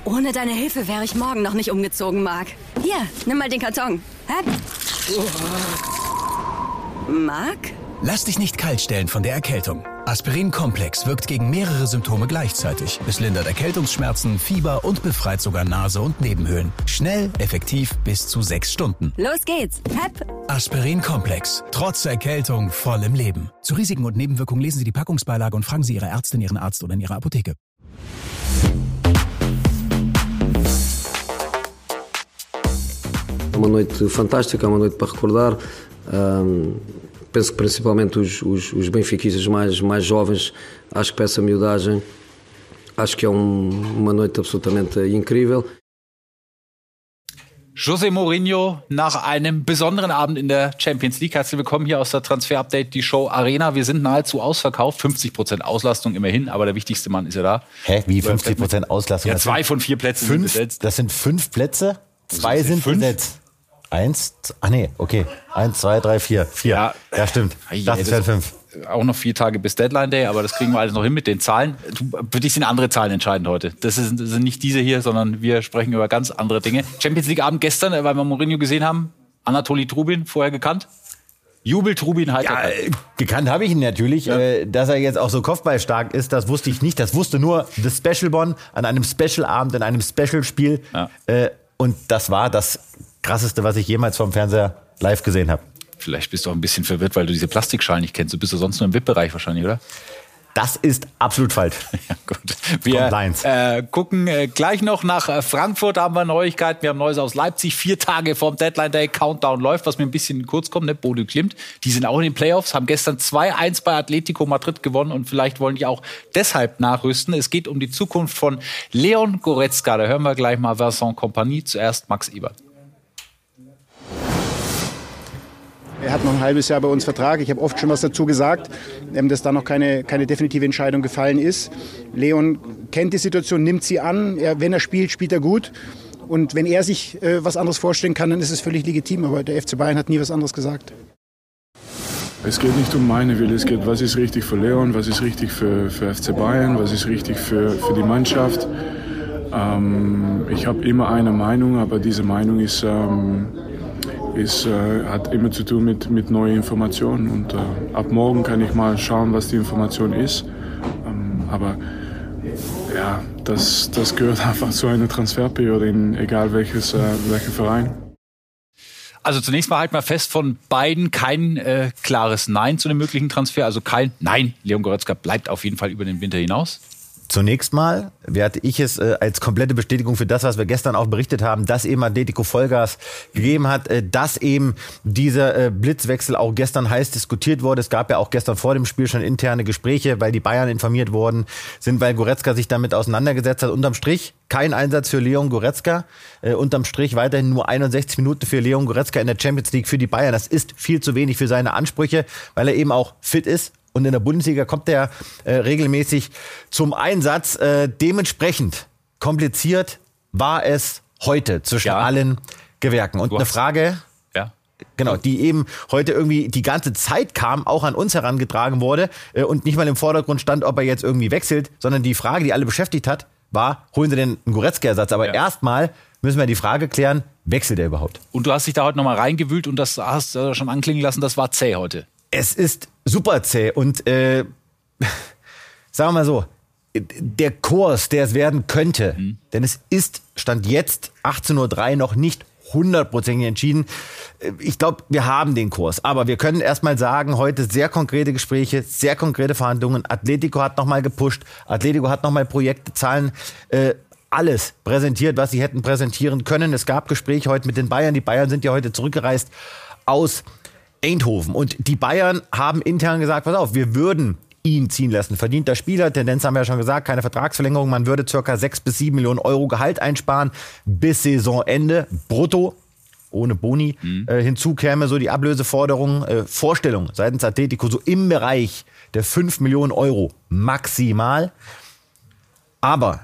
Ohne deine Hilfe wäre ich morgen noch nicht umgezogen, Marc. Hier, nimm mal den Karton. Hä? Marc? Lass dich nicht kalt stellen von der Erkältung. Aspirin Komplex wirkt gegen mehrere Symptome gleichzeitig. Es lindert Erkältungsschmerzen, Fieber und befreit sogar Nase und Nebenhöhlen. Schnell, effektiv, bis zu 6 Stunden. Los geht's. Hep. Aspirin Komplex. Trotz Erkältung voll im Leben. Zu Risiken und Nebenwirkungen lesen Sie die Packungsbeilage und fragen Sie Ihre Ärztin, Ihren Arzt oder in Ihrer Apotheke. Uma noite fantástica, uma noite para recordar. Penso que principalmente os benfiquistas mais jovens, acho que para essa miudagem, acho que é uma noite absolutamente incrível. José Mourinho nach einem besonderen Abend in der Champions League. Herzlich willkommen hier aus der Transfer-Update, die Show Arena. Wir sind nahezu ausverkauft, 50% Auslastung immerhin, aber der wichtigste Mann ist ja da. Hä, wie 50% Auslastung? Ja, 2 von 4 Plätzen sind besetzt. Das sind 5 Plätze, 2 sind besetzt. 1, 2, 3, 4. Ja, stimmt. Das wären 5. Auch noch 4 Tage bis Deadline Day, aber das kriegen wir alles noch hin mit den Zahlen. Für dich sind andere Zahlen entscheidend heute. Das sind nicht diese hier, sondern wir sprechen über ganz andere Dinge. Champions League Abend gestern, weil wir Mourinho gesehen haben. Anatoli Trubin, vorher gekannt. Jubel Trubin halt. Ja, gekannt habe ich ihn natürlich. Ja. Dass er jetzt auch so kopfballstark ist, das wusste ich nicht. Das wusste nur The Special Bonn an einem Special-Abend, in einem Special-Spiel. Ja. Und das war das Krasseste, was ich jemals vom Fernseher live gesehen habe. Vielleicht bist du auch ein bisschen verwirrt, weil du diese Plastikschalen nicht kennst. Du bist doch sonst nur im VIP-Bereich wahrscheinlich, oder? Das ist absolut falsch. Ja, gut. Wir gucken gleich noch nach Frankfurt, da haben wir Neuigkeiten. Wir haben Neues aus Leipzig. 4 Tage vorm Deadline Day, Countdown läuft, was mir ein bisschen kurz kommt. Ne? Bodø Glimt, die sind auch in den Playoffs, haben gestern 2-1 bei Atletico Madrid gewonnen und vielleicht wollen die auch deshalb nachrüsten. Es geht um die Zukunft von Leon Goretzka. Da hören wir gleich mal Vincent Kompany. Zuerst Max Ebert. Er hat noch ein halbes Jahr bei uns Vertrag. Ich habe oft schon was dazu gesagt, dass da noch keine definitive Entscheidung gefallen ist. Leon kennt die Situation, nimmt sie an. Wenn er spielt, spielt er gut. Und wenn er sich was anderes vorstellen kann, dann ist es völlig legitim. Aber der FC Bayern hat nie was anderes gesagt. Es geht nicht um meine Wille. Es geht, was ist richtig für Leon, was ist richtig für FC Bayern, was ist richtig für die Mannschaft. Ich habe immer eine Meinung, aber diese Meinung hat immer zu tun mit neuen Informationen und ab morgen kann ich mal schauen, was die Information ist. Aber ja, das gehört einfach zu einer Transferperiode, egal welcher Verein. Also zunächst mal halten wir fest, von beiden kein klares Nein zu einem möglichen Transfer. Also kein Nein, Leon Goretzka bleibt auf jeden Fall über den Winter hinaus. Zunächst mal werte ich es als komplette Bestätigung für das, was wir gestern auch berichtet haben, dass eben Atletico Vollgas gegeben hat, dass eben dieser Blitzwechsel auch gestern heiß diskutiert wurde. Es gab ja auch gestern vor dem Spiel schon interne Gespräche, weil die Bayern informiert worden sind, weil Goretzka sich damit auseinandergesetzt hat. Unterm Strich kein Einsatz für Leon Goretzka. Unterm Strich weiterhin nur 61 Minuten für Leon Goretzka in der Champions League für die Bayern. Das ist viel zu wenig für seine Ansprüche, weil er eben auch fit ist. Und in der Bundesliga kommt er regelmäßig zum Einsatz. Dementsprechend kompliziert war es heute zwischen allen Gewerken. Und eine Frage, genau, die eben heute irgendwie die ganze Zeit kam, auch an uns herangetragen wurde und nicht mal im Vordergrund stand, ob er jetzt irgendwie wechselt, sondern die Frage, die alle beschäftigt hat, war, holen Sie denn einen Goretzka-Ersatz? Aber erstmal müssen wir die Frage klären, wechselt er überhaupt? Und du hast dich da heute nochmal reingewühlt und das hast du schon anklingen lassen, das war zäh heute. Es ist super zäh und sagen wir mal so, der Kurs, der es werden könnte, denn es ist, Stand jetzt 18:03 Uhr noch nicht 100% entschieden. Ich glaube, wir haben den Kurs, aber wir können erstmal sagen, heute sehr konkrete Gespräche, sehr konkrete Verhandlungen. Atletico hat nochmal gepusht, Atletico hat nochmal Projekte, Zahlen, alles präsentiert, was sie hätten präsentieren können. Es gab Gespräche heute mit den Bayern, die Bayern sind ja heute zurückgereist aus Eindhoven. Und die Bayern haben intern gesagt, pass auf, wir würden ihn ziehen lassen. Verdienter Spieler, Tendenz haben wir ja schon gesagt, keine Vertragsverlängerung. Man würde ca. 6 bis 7 Millionen Euro Gehalt einsparen bis Saisonende, brutto, ohne Boni. Hinzu käme so die Ablöseforderung, Vorstellung seitens Atletico so im Bereich der 5 Millionen Euro maximal. Aber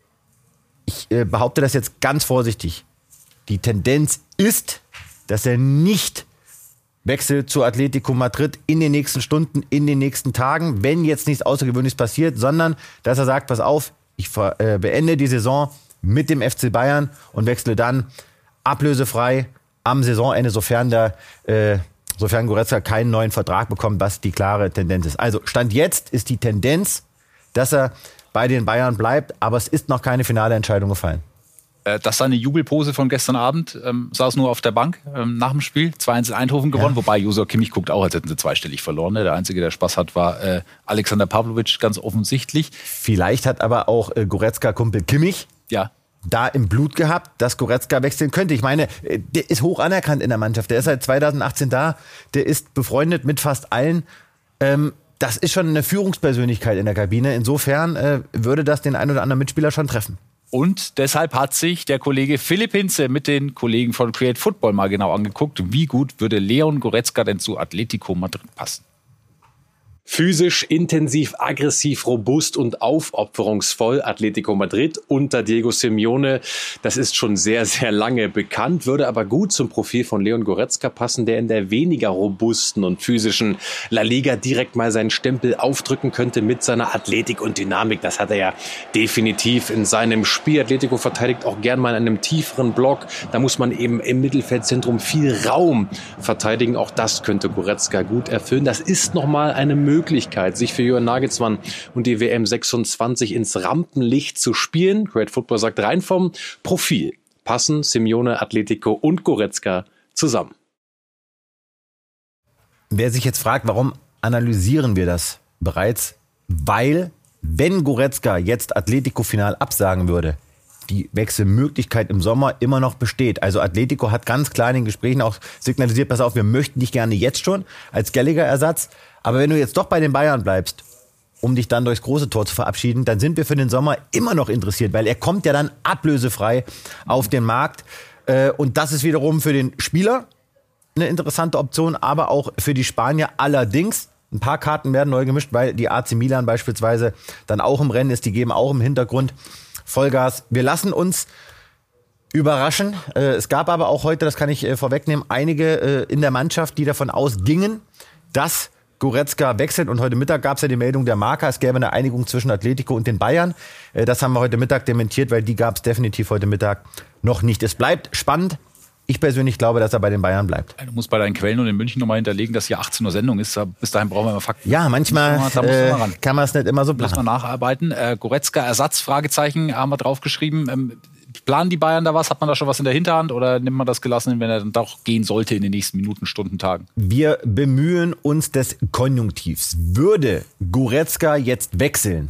ich behaupte das jetzt ganz vorsichtig. Die Tendenz ist, dass er nicht wechselt zu Atletico Madrid in den nächsten Stunden, in den nächsten Tagen, wenn jetzt nichts Außergewöhnliches passiert, sondern dass er sagt, pass auf, ich beende die Saison mit dem FC Bayern und wechsle dann ablösefrei am Saisonende, sofern Goretzka keinen neuen Vertrag bekommt, was die klare Tendenz ist. Also Stand jetzt ist die Tendenz, dass er bei den Bayern bleibt, aber es ist noch keine finale Entscheidung gefallen. Das seine Jubelpose von gestern Abend, saß nur auf der Bank nach dem Spiel, 2-1 in Eindhoven gewonnen, wobei Joshua Kimmich guckt auch, als hätten sie zweistellig verloren. Ne? Der Einzige, der Spaß hat, war Alexander Pavlovic, ganz offensichtlich. Vielleicht hat aber auch Goretzka-Kumpel Kimmich da im Blut gehabt, dass Goretzka wechseln könnte. Ich meine, der ist hoch anerkannt in der Mannschaft, der ist seit 2018 da, der ist befreundet mit fast allen. Das ist schon eine Führungspersönlichkeit in der Kabine. Insofern würde das den einen oder anderen Mitspieler schon treffen. Und deshalb hat sich der Kollege Philipp Hinze mit den Kollegen von Create Football mal genau angeguckt, wie gut würde Leon Goretzka denn zu Atletico Madrid passen. Physisch, intensiv, aggressiv, robust und aufopferungsvoll Atletico Madrid unter Diego Simeone. Das ist schon sehr, sehr lange bekannt, würde aber gut zum Profil von Leon Goretzka passen, der in der weniger robusten und physischen La Liga direkt mal seinen Stempel aufdrücken könnte mit seiner Athletik und Dynamik. Das hat er ja definitiv in seinem Spiel. Atletico verteidigt auch gern mal in einem tieferen Block. Da muss man eben im Mittelfeldzentrum viel Raum verteidigen. Auch das könnte Goretzka gut erfüllen. Das ist nochmal eine Möglichkeit, sich für Jürgen Nagelsmann und die WM 26 ins Rampenlicht zu spielen. Create Football sagt, rein vom Profil passen Simeone, Atletico und Goretzka zusammen. Wer sich jetzt fragt, warum analysieren wir das bereits? Weil, wenn Goretzka jetzt Atletico final absagen würde, die Wechselmöglichkeit im Sommer immer noch besteht. Also Atletico hat ganz klar in den Gesprächen auch signalisiert, pass auf, wir möchten dich gerne jetzt schon als Gallagher-Ersatz. Aber wenn du jetzt doch bei den Bayern bleibst, um dich dann durchs große Tor zu verabschieden, dann sind wir für den Sommer immer noch interessiert, weil er kommt ja dann ablösefrei auf den Markt. Und das ist wiederum für den Spieler eine interessante Option, aber auch für die Spanier. Allerdings, ein paar Karten werden neu gemischt, weil die AC Milan beispielsweise dann auch im Rennen ist. Die geben auch im Hintergrund Vollgas. Wir lassen uns überraschen. Es gab aber auch heute, das kann ich vorwegnehmen, einige in der Mannschaft, die davon ausgingen, dass Goretzka wechselt. Und heute Mittag gab es ja die Meldung der Marca, es gäbe eine Einigung zwischen Atletico und den Bayern. Das haben wir heute Mittag dementiert, weil die gab es definitiv heute Mittag noch nicht. Es bleibt spannend. Ich persönlich glaube, dass er bei den Bayern bleibt. Du musst bei deinen Quellen und in München nochmal hinterlegen, dass hier 18 Uhr Sendung ist. Bis dahin brauchen wir immer Fakten. Ja, manchmal kann man es nicht immer so planen. Muss man nacharbeiten. Goretzka Ersatz, Fragezeichen, haben wir draufgeschrieben. Planen die Bayern da was? Hat man da schon was in der Hinterhand oder nimmt man das gelassen, wenn er dann doch gehen sollte in den nächsten Minuten, Stunden, Tagen? Wir bemühen uns des Konjunktivs. Würde Goretzka jetzt wechseln,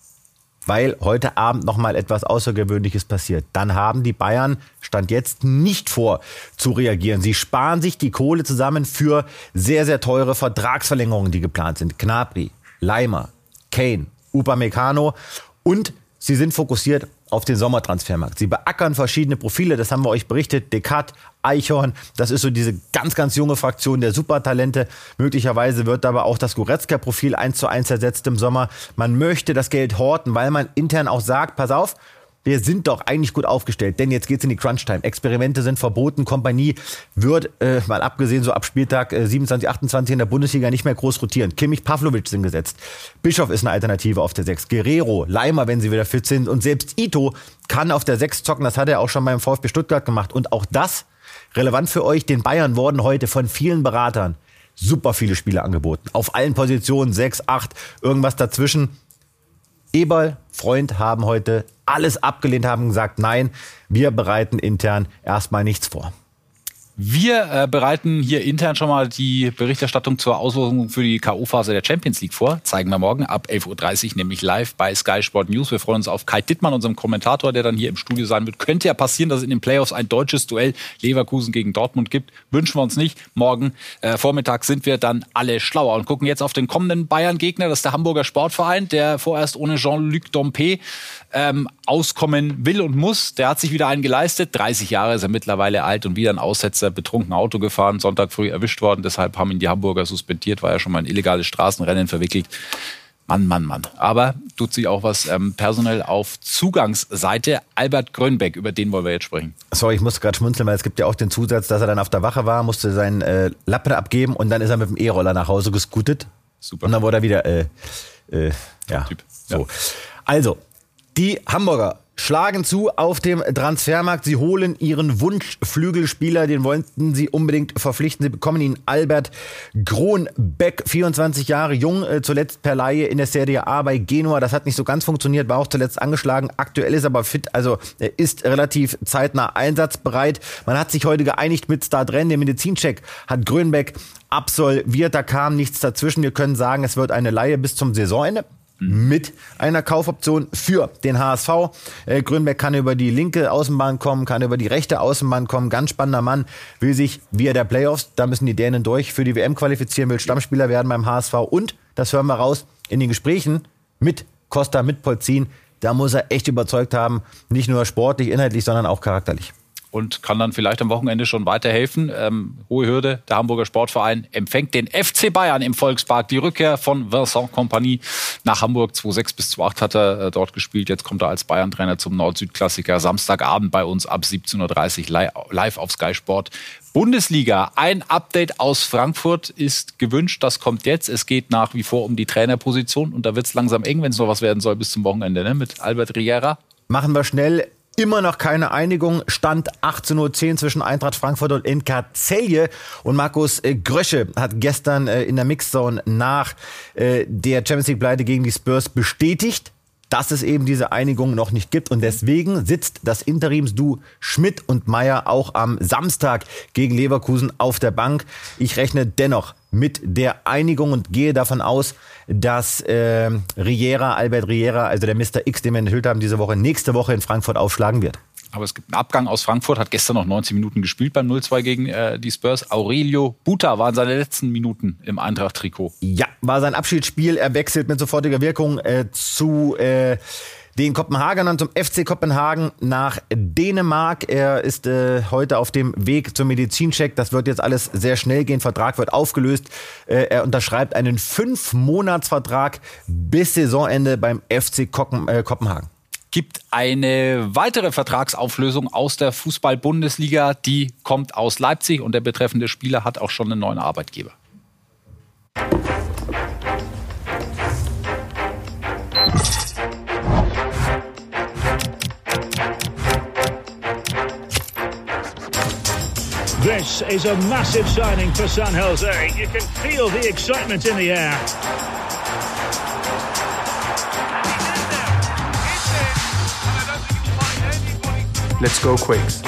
weil heute Abend nochmal etwas Außergewöhnliches passiert, dann haben die Bayern Stand jetzt nicht vor zu reagieren. Sie sparen sich die Kohle zusammen für sehr, sehr teure Vertragsverlängerungen, die geplant sind. Gnabry, Leimer, Kane, Upamecano und sie sind fokussiert auf den Sommertransfermarkt. Sie beackern verschiedene Profile, das haben wir euch berichtet. Decat, Eichhorn, das ist so diese ganz, ganz junge Fraktion der Supertalente. Möglicherweise wird aber auch das Goretzka-Profil 1:1 ersetzt im Sommer. Man möchte das Geld horten, weil man intern auch sagt, pass auf, wir sind doch eigentlich gut aufgestellt, denn jetzt geht's in die Crunch-Time. Experimente sind verboten, Kompanie wird, mal abgesehen so ab Spieltag 27, 28 in der Bundesliga nicht mehr groß rotieren. Kimmich, Pavlovic sind gesetzt. Bischof ist eine Alternative auf der 6. Guerrero, Leimer, wenn sie wieder fit sind. Und selbst Ito kann auf der 6 zocken, das hat er auch schon beim VfB Stuttgart gemacht. Und auch das, relevant für euch, den Bayern wurden heute von vielen Beratern super viele Spiele angeboten. Auf allen Positionen, 6, 8, irgendwas dazwischen. Eberl, Freund haben heute alles abgelehnt, haben gesagt, nein, wir bereiten intern erstmal nichts vor. Wir bereiten hier intern schon mal die Berichterstattung zur Auslosung für die K.O.-Phase der Champions League vor. Zeigen wir morgen ab 11.30 Uhr, nämlich live bei Sky Sport News. Wir freuen uns auf Kai Dittmann, unserem Kommentator, der dann hier im Studio sein wird. Könnte ja passieren, dass es in den Playoffs ein deutsches Duell Leverkusen gegen Dortmund gibt. Wünschen wir uns nicht. Morgen Vormittag sind wir dann alle schlauer und gucken jetzt auf den kommenden Bayern-Gegner. Das ist der Hamburger Sportverein, der vorerst ohne Jean-Luc Dompe auskommen will und muss. Der hat sich wieder einen geleistet. 30 Jahre ist er mittlerweile alt und wieder ein Aussetzer, betrunken Auto gefahren, Sonntag früh erwischt worden. Deshalb haben ihn die Hamburger suspendiert, war ja schon mal in illegales Straßenrennen verwickelt. Mann. Aber tut sich auch was personell auf Zugangsseite. Albert Grönbeck, über den wollen wir jetzt sprechen. Sorry, ich musste gerade schmunzeln, weil es gibt ja auch den Zusatz, dass er dann auf der Wache war, musste seinen Lappen abgeben und dann ist er mit dem E-Roller nach Hause gescootet. Super. Und dann wurde er wieder, Typ. so. Also, die Hamburger schlagen zu auf dem Transfermarkt. Sie holen ihren Wunschflügelspieler, den wollten sie unbedingt verpflichten. Sie bekommen ihn Albert Gronbeck, 24 Jahre jung, zuletzt per Leihe in der Serie A bei Genua. Das hat nicht so ganz funktioniert, war auch zuletzt angeschlagen. Aktuell ist aber fit, also er ist relativ zeitnah einsatzbereit. Man hat sich heute geeinigt mit Stadren. Der Medizincheck hat Grönbeck absolviert. Da kam nichts dazwischen. Wir können sagen, es wird eine Leihe bis zum Saisonende mit einer Kaufoption für den HSV. Grönbeck kann über die linke Außenbahn kommen, kann über die rechte Außenbahn kommen. Ganz spannender Mann, will sich via der Playoffs, da müssen die Dänen durch, für die WM qualifizieren, will Stammspieler werden beim HSV. Und, das hören wir raus, in den Gesprächen mit Costa, mit Polzin, da muss er echt überzeugt haben, nicht nur sportlich, inhaltlich, sondern auch charakterlich. Und kann dann vielleicht am Wochenende schon weiterhelfen. Hohe Hürde, der Hamburger Sportverein empfängt den FC Bayern im Volkspark. Die Rückkehr von Vincent Kompany nach Hamburg. 2006 bis 2008 hat er dort gespielt. Jetzt kommt er als Bayern-Trainer zum Nord-Süd-Klassiker. Samstagabend bei uns ab 17.30 Uhr live auf Sky Sport. Bundesliga, ein Update aus Frankfurt ist gewünscht. Das kommt jetzt. Es geht nach wie vor um die Trainerposition. Und da wird es langsam eng, wenn es noch was werden soll bis zum Wochenende, ne? Mit Albert Riera. Machen wir schnell. Immer noch keine Einigung. Stand 18.10 Uhr zwischen Eintracht Frankfurt und NK Celje. Und Markus Grösche hat gestern in der Mixzone nach der Champions League-Pleite gegen die Spurs bestätigt, dass es eben diese Einigung noch nicht gibt. Und deswegen sitzt das Interimsduo Schmidt und Meier auch am Samstag gegen Leverkusen auf der Bank. Ich rechne dennoch mit der Einigung und gehe davon aus, dass Albert Riera, also der Mr. X, den wir enthüllt haben diese Woche, nächste Woche in Frankfurt aufschlagen wird. Aber es gibt einen Abgang aus Frankfurt, hat gestern noch 90 Minuten gespielt beim 0-2 gegen die Spurs. Aurelio Buta waren seine letzten Minuten im Eintracht-Trikot. Ja, war sein Abschiedsspiel. Er wechselt mit sofortiger Wirkung zu den Kopenhagenern, zum FC Kopenhagen nach Dänemark. Er ist heute auf dem Weg zum Medizincheck. Das wird jetzt alles sehr schnell gehen. Vertrag wird aufgelöst. Er unterschreibt einen 5-Monats-Vertrag bis Saisonende beim FC Kopenhagen. Gibt eine weitere Vertragsauflösung aus der Fußball-Bundesliga. Die kommt aus Leipzig und der betreffende Spieler hat auch schon einen neuen Arbeitgeber. This is a massive signing for San Jose. You can feel the excitement in the air. Let's go Quakes.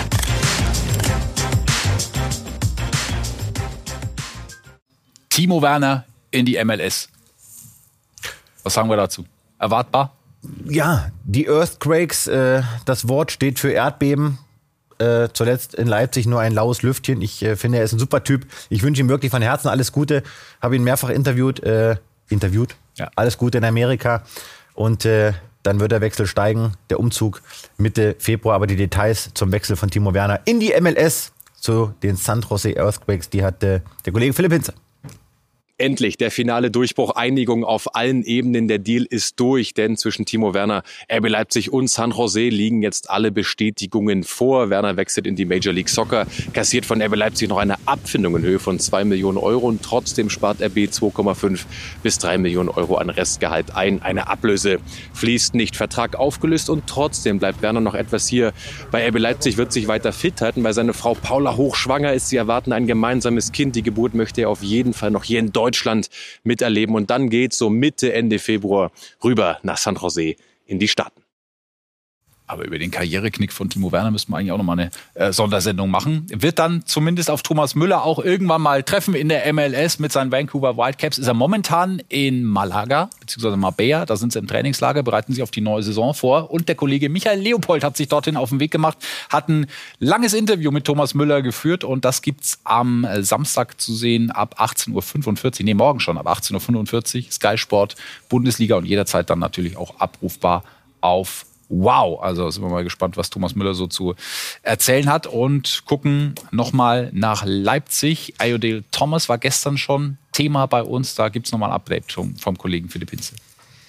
Timo Werner in die MLS. Was sagen wir dazu? Erwartbar? Ja, die Earthquakes, das Wort steht für Erdbeben. Zuletzt in Leipzig nur ein laues Lüftchen. Ich finde, er ist ein super Typ. Ich wünsche ihm wirklich von Herzen alles Gute. Habe ihn mehrfach interviewt. Ja. Alles Gute in Amerika. Und dann wird der Wechsel steigen. Der Umzug Mitte Februar. Aber die Details zum Wechsel von Timo Werner in die MLS zu den San Jose Earthquakes, die hat der Kollege Philipp Hinze. Endlich der finale Durchbruch, Einigung auf allen Ebenen. Der Deal ist durch, denn zwischen Timo Werner, RB Leipzig und San Jose liegen jetzt alle Bestätigungen vor. Werner wechselt in die Major League Soccer, kassiert von RB Leipzig noch eine Abfindung in Höhe von 2 Millionen Euro und trotzdem spart RB 2,5 bis 3 Millionen Euro an Restgehalt ein. Eine Ablöse fließt nicht, Vertrag aufgelöst und trotzdem bleibt Werner noch etwas hier. Bei RB Leipzig wird sich weiter fit halten, weil seine Frau Paula hochschwanger ist. Sie erwarten ein gemeinsames Kind. Die Geburt möchte er auf jeden Fall noch hier in Deutschland miterleben. Und dann geht's so Mitte, Ende Februar rüber nach San Jose in die Staaten. Aber über den Karriereknick von Timo Werner müssten wir eigentlich auch noch mal eine Sondersendung machen. Wird dann zumindest auf Thomas Müller auch irgendwann mal treffen in der MLS mit seinen Vancouver Whitecaps. Ist er momentan in Malaga, beziehungsweise Marbella. Da sind sie im Trainingslager, bereiten sich auf die neue Saison vor. Und der Kollege Michael Leopold hat sich dorthin auf den Weg gemacht, hat ein langes Interview mit Thomas Müller geführt. Und das gibt's am Samstag zu sehen ab 18.45 Uhr. Nee, morgen schon ab 18.45 Uhr. Sky Sport, Bundesliga und jederzeit dann natürlich auch abrufbar auf Wow, also sind wir mal gespannt, was Thomas Müller so zu erzählen hat und gucken nochmal nach Leipzig. Ayodele Thomas war gestern schon Thema bei uns, da gibt es nochmal ein Update vom Kollegen Philipp Hinze.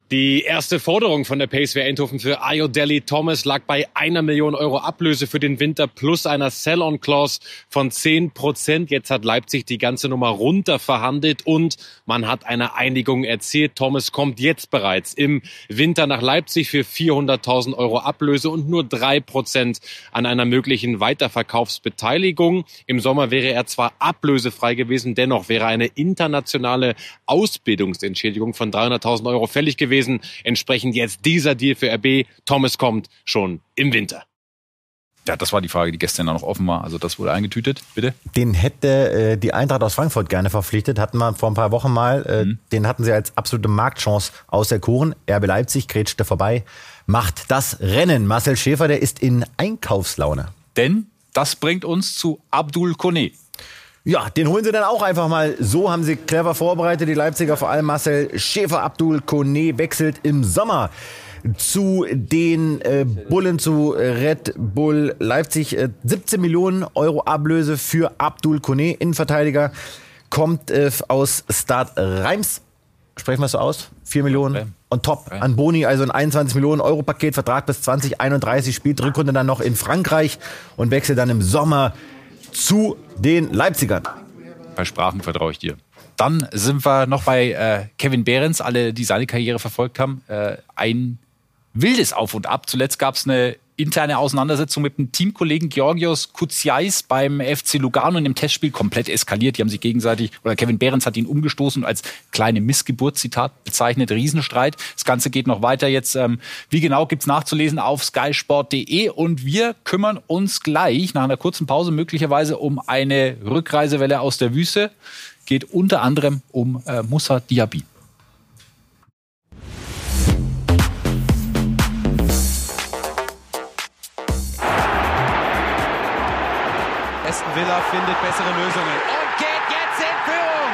Die erste Forderung von der PSV Eindhoven für Ayodele Thomas lag bei 1 Million Euro Ablöse für den Winter plus einer Sell-on-Clause von 10%. Jetzt hat Leipzig die ganze Nummer runter verhandelt und man hat eine Einigung erzielt. Thomas kommt jetzt bereits im Winter nach Leipzig für 400.000 Euro Ablöse und nur 3% an einer möglichen Weiterverkaufsbeteiligung. Im Sommer wäre er zwar ablösefrei gewesen, dennoch wäre eine internationale Ausbildungsentschädigung von 300.000 Euro fällig gewesen. Entsprechend jetzt dieser Deal für RB. Thomas kommt schon im Winter. Ja, das war die Frage, die gestern noch offen war. Also das wurde eingetütet, bitte. Den hätte die Eintracht aus Frankfurt gerne verpflichtet. Hatten wir vor ein paar Wochen mal. Den hatten sie als absolute Marktchance auserkoren. RB Leipzig grätschte vorbei, macht das Rennen. Marcel Schäfer, der ist in Einkaufslaune. Denn das bringt uns zu Abdul Koné. Ja, den holen sie dann auch einfach mal. So haben sie clever vorbereitet, die Leipziger, vor allem Marcel Schäfer. Abdul Koné wechselt im Sommer zu den Bullen, zu Red Bull Leipzig. 17 Millionen Euro Ablöse für Abdul Koné, Innenverteidiger. Kommt aus Stade Reims. Sprechen wir es so aus? 4 Millionen on top an Boni, also ein 21 Millionen Euro Paket, Vertrag bis 2031, spielt Rückrunde dann noch in Frankreich und wechselt dann im Sommer zu den Leipzigern. Bei Sprachen vertraue ich dir. Dann sind wir noch bei Kevin Behrens. Alle, die seine Karriere verfolgt haben, ein wildes Auf und Ab. Zuletzt gab es eine interne Auseinandersetzung mit dem Teamkollegen Georgios Koutsias beim FC Lugano in dem Testspiel komplett eskaliert. Die haben sich gegenseitig, oder Kevin Behrens hat ihn umgestoßen und als kleine Missgeburt, Zitat, bezeichnet. Riesenstreit. Das Ganze geht noch weiter jetzt. Wie genau gibt's nachzulesen auf skysport.de und wir kümmern uns gleich nach einer kurzen Pause möglicherweise um eine Rückreisewelle aus der Wüste. Geht unter anderem um Moussa Diaby. Aston Villa findet bessere Lösungen und geht jetzt in Führung.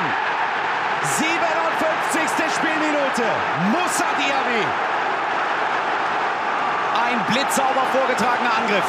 57. Spielminute. Moussa Diaby. Ein blitzsauber vorgetragener Angriff.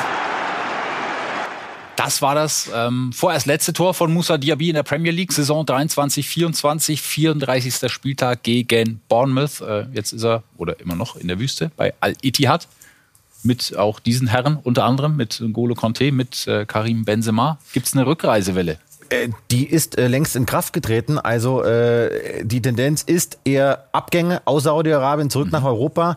Das war das vorerst letzte Tor von Moussa Diaby in der Premier League, Saison 23/24, 34. Spieltag gegen Bournemouth. Jetzt ist er, oder immer noch, in der Wüste bei Al-Ittihad. Mit auch diesen Herren, unter anderem mit N'Golo Kanté, mit Karim Benzema. Gibt es eine Rückreisewelle? Die ist längst in Kraft getreten. Also die Tendenz ist eher Abgänge aus Saudi-Arabien zurück nach Europa,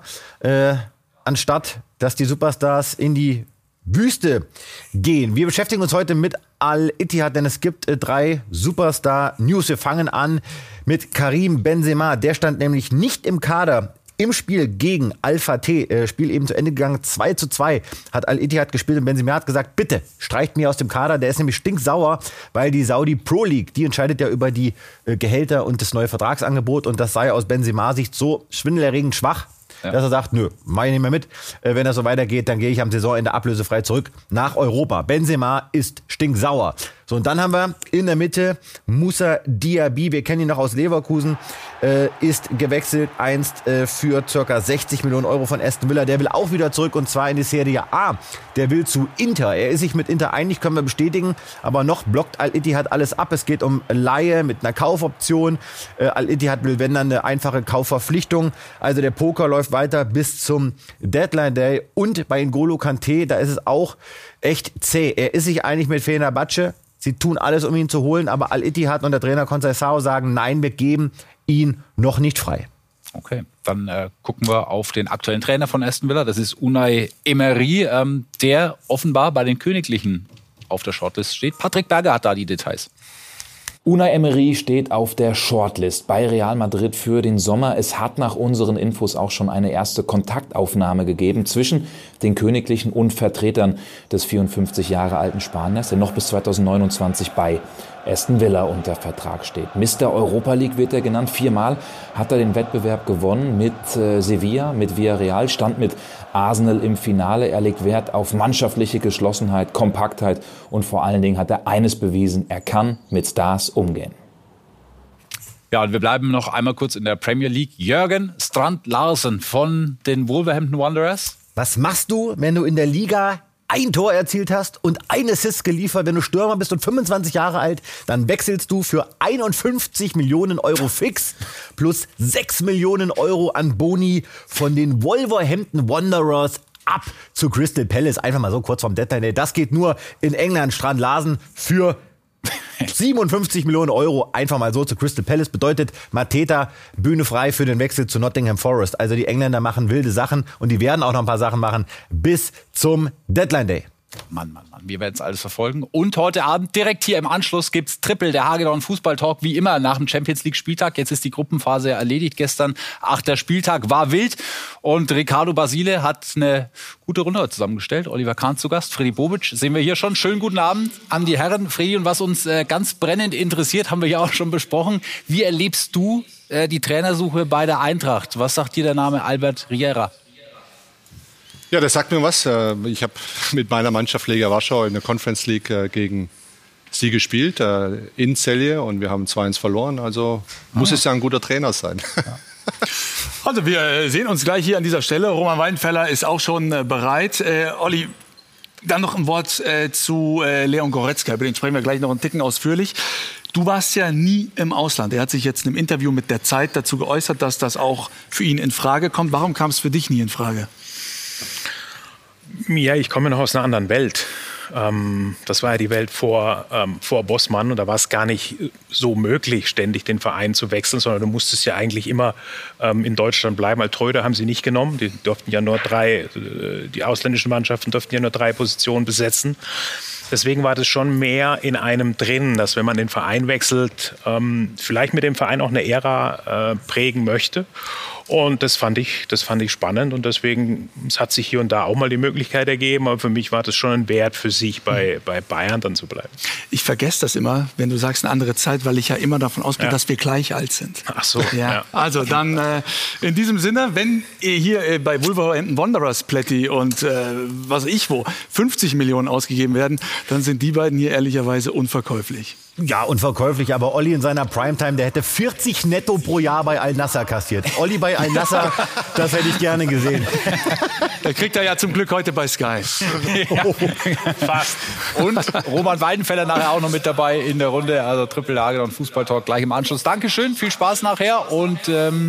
anstatt dass die Superstars in die Wüste gehen. Wir beschäftigen uns heute mit Al-Ittihad, denn es gibt 3 Superstar-News. Wir fangen an mit Karim Benzema. Der stand nämlich nicht im Kader im Spiel gegen Al-Fateh, Spiel eben zu Ende gegangen, 2:2 hat Al-Ittihad gespielt und Benzema hat gesagt, bitte streicht mir aus dem Kader, der ist nämlich stinksauer, weil die Saudi Pro League, die entscheidet ja über die Gehälter und das neue Vertragsangebot und das sei aus Benzema-Sicht so schwindelerregend schwach, dass er sagt, nö, mach ich nicht mehr mit. Wenn das so weitergeht, dann gehe ich am Saisonende ablösefrei zurück nach Europa. Benzema ist stinksauer. So, und dann haben wir in der Mitte Moussa Diaby, wir kennen ihn noch aus Leverkusen, ist gewechselt einst für ca. 60 Millionen Euro von Aston Villa. Der will auch wieder zurück und zwar in die Serie A. Der will zu Inter. Er ist sich mit Inter einig, können wir bestätigen, aber noch blockt Al-Ittihad alles ab. Es geht um Leihe mit einer Kaufoption. Al-Ittihad will, wenn dann, eine einfache Kaufverpflichtung. Also der Poker läuft weiter bis zum Deadline Day. Und bei N'Golo Kanté, da ist es auch echt zäh. Er ist sich einig mit Fenerbahce. Sie tun alles, um ihn zu holen, aber Al-Ittihad und der Trainer Conceição sagen, nein, wir geben ihn noch nicht frei. Okay, dann gucken wir auf den aktuellen Trainer von Aston Villa. Das ist Unai Emery, der offenbar bei den Königlichen auf der Shortlist steht. Patrick Berger hat da die Details. Unai Emery steht auf der Shortlist bei Real Madrid für den Sommer. Es hat nach unseren Infos auch schon eine erste Kontaktaufnahme gegeben zwischen den Königlichen und Vertretern des 54 Jahre alten Spaniers, der noch bis 2029 bei Aston Villa unter Vertrag steht. Mr. Europa League wird er genannt. 4-mal hat er den Wettbewerb gewonnen mit Sevilla, mit Villarreal, stand mit Arsenal im Finale. Er legt Wert auf mannschaftliche Geschlossenheit, Kompaktheit und vor allen Dingen hat er eines bewiesen, er kann mit Stars umgehen. Ja, und wir bleiben noch einmal kurz in der Premier League. Jørgen Strand Larsen von den Wolverhampton Wanderers. Was machst du, wenn du in der Liga ein Tor erzielt hast und ein Assist geliefert, wenn du Stürmer bist und 25 Jahre alt, dann wechselst du für 51 Millionen Euro fix plus 6 Millionen Euro an Boni von den Wolverhampton Wanderers ab zu Crystal Palace. Einfach mal so kurz vorm Deadline Day. Das geht nur in England, Strand Larsen, für 57 Millionen Euro einfach mal so zu Crystal Palace. Bedeutet, Mateta, Bühne frei für den Wechsel zu Nottingham Forest. Also die Engländer machen wilde Sachen und die werden auch noch ein paar Sachen machen bis zum Deadline Day. Mann. Wir werden es alles verfolgen. Und heute Abend direkt hier im Anschluss gibt's Triple, der Hagedorn Fußball-Talk, wie immer nach dem Champions-League-Spieltag. Jetzt ist die Gruppenphase erledigt. Gestern 8. Spieltag war wild. Und Ricardo Basile hat eine gute Runde zusammengestellt. Oliver Kahn zu Gast, Freddy Bobic sehen wir hier schon. Schönen guten Abend an die Herren. Freddy, und was uns ganz brennend interessiert, haben wir ja auch schon besprochen. Wie erlebst du die Trainersuche bei der Eintracht? Was sagt dir der Name Albert Riera? Ja, das sagt mir was. Ich habe mit meiner Mannschaft Legia Warschau in der Conference League gegen sie gespielt, in Celje, und wir haben 2-1 verloren. Also muss es ja ein guter Trainer sein. Ja. Also wir sehen uns gleich hier an dieser Stelle. Roman Weidenfeller ist auch schon bereit. Olli, dann noch ein Wort zu Leon Goretzka. Über den sprechen wir gleich noch einen Ticken ausführlich. Du warst ja nie im Ausland. Er hat sich jetzt in einem Interview mit der Zeit dazu geäußert, dass das auch für ihn in Frage kommt. Warum kam es für dich nie in Frage? Ja, ich komme noch aus einer anderen Welt. Das war ja die Welt vor Bossmann, und da war es gar nicht so möglich, ständig den Verein zu wechseln, sondern du musstest ja eigentlich immer in Deutschland bleiben. Als Torhüter haben sie nicht genommen. Die durften ja nur die ausländischen Mannschaften durften ja nur 3 Positionen besetzen. Deswegen war das schon mehr in einem drin, dass wenn man den Verein wechselt, vielleicht mit dem Verein auch eine Ära prägen möchte. Und das fand ich spannend, und deswegen, es hat sich hier und da auch mal die Möglichkeit ergeben, aber für mich war das schon ein Wert für sich, bei Bayern dann zu bleiben. Ich vergesse das immer, wenn du sagst eine andere Zeit, weil ich ja immer davon ausgehe, dass wir gleich alt sind. Ach so. Ja. Also dann in diesem Sinne, wenn ihr hier bei Wolverhampton Wanderers, Plätti und was weiß ich wo, 50 Millionen ausgegeben werden, dann sind die beiden hier ehrlicherweise unverkäuflich. Ja, unverkäuflich, aber Olli in seiner Primetime, der hätte 40 netto pro Jahr bei Al-Nassr kassiert. Olli bei Al-Nassr, das hätte ich gerne gesehen. Da kriegt er ja zum Glück heute bei Sky. Ja, fast. Und Roman Weidenfeller nachher auch noch mit dabei in der Runde. Also Triple Hagedorn Fußball-Talk gleich im Anschluss. Dankeschön, viel Spaß nachher. Und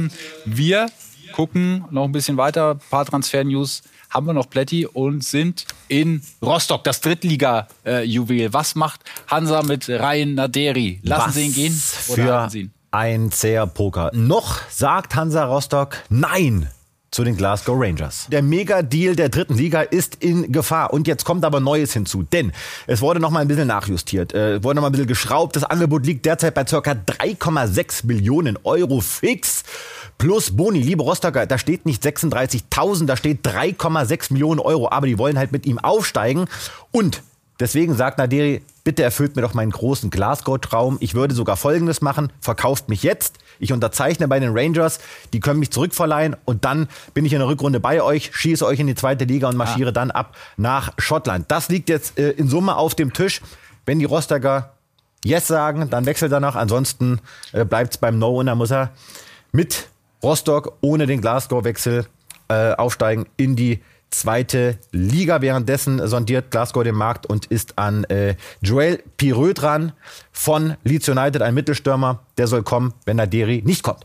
wir gucken noch ein bisschen weiter. Ein paar Transfer-News haben wir noch, Plätti, und sind in Rostock, das Drittliga-Juwel. Was macht Hansa mit Rayan Naderi? Lassen Sie ihn gehen oder halten Sie ihn? Ein zäher Poker. Noch sagt Hansa Rostock Nein zu den Glasgow Rangers. Der Mega-Deal der dritten Liga ist in Gefahr. Und jetzt kommt aber Neues hinzu. Denn es wurde noch mal ein bisschen nachjustiert. Wurde noch mal ein bisschen geschraubt. Das Angebot liegt derzeit bei ca. 3,6 Millionen Euro fix. Plus Boni. Liebe Rostocker, da steht nicht 36.000, da steht 3,6 Millionen Euro. Aber die wollen halt mit ihm aufsteigen. Und deswegen sagt Naderi, bitte erfüllt mir doch meinen großen Glasgow-Traum. Ich würde sogar Folgendes machen. Verkauft mich jetzt. Ich unterzeichne bei den Rangers. Die können mich zurückverleihen. Und dann bin ich in der Rückrunde bei euch, schieße euch in die zweite Liga und marschiere dann ab nach Schottland. Das liegt jetzt in Summe auf dem Tisch. Wenn die Rostocker Yes sagen, dann wechselt er noch. Ansonsten bleibt es beim No. Und dann muss er mit Rostock ohne den Glasgow-Wechsel aufsteigen in die zweite Liga. Währenddessen sondiert Glasgow den Markt und ist an Joel Pireux dran von Leeds United, ein Mittelstürmer. Der soll kommen, wenn Naderi nicht kommt.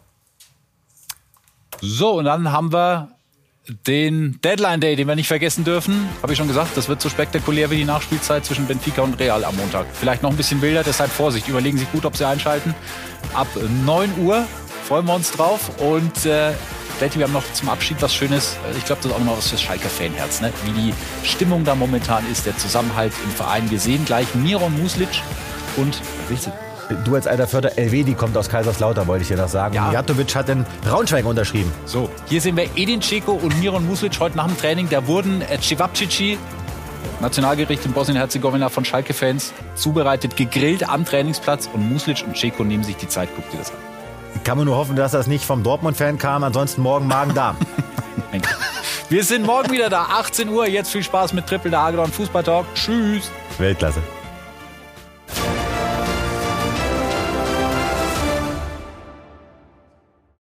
So, und dann haben wir den Deadline Day, den wir nicht vergessen dürfen. Habe ich schon gesagt, das wird so spektakulär wie die Nachspielzeit zwischen Benfica und Real am Montag. Vielleicht noch ein bisschen wilder, deshalb Vorsicht. Überlegen Sie gut, ob Sie einschalten. Ab 9 Uhr freuen wir uns drauf. Und Letty, wir haben noch zum Abschied was Schönes. Ich glaube, das ist auch nochmal was fürs Schalker Fanherz, ne? Wie die Stimmung da momentan ist, der Zusammenhalt im Verein. Wir sehen gleich Miron Muslic und du als alter Förder, Elvedi kommt aus Kaiserslautern, wollte ich dir das sagen. Ja. Jatovic hat in Braunschweig unterschrieben. So, hier sehen wir Edin Dzeko und Miron Muslic heute nach dem Training. Da wurden Cevapcici, Nationalgericht in Bosnien-Herzegowina, von Schalke-Fans zubereitet, gegrillt am Trainingsplatz. Und Muslic und Dzeko nehmen sich die Zeit. Guck dir das an. Kann man nur hoffen, dass das nicht vom Dortmund-Fan kam. Ansonsten morgen Magen-Darm. Wir sind morgen wieder da, 18 Uhr. Jetzt viel Spaß mit Triple, der Hagedorn Fußball-Talk. Tschüss. Weltklasse.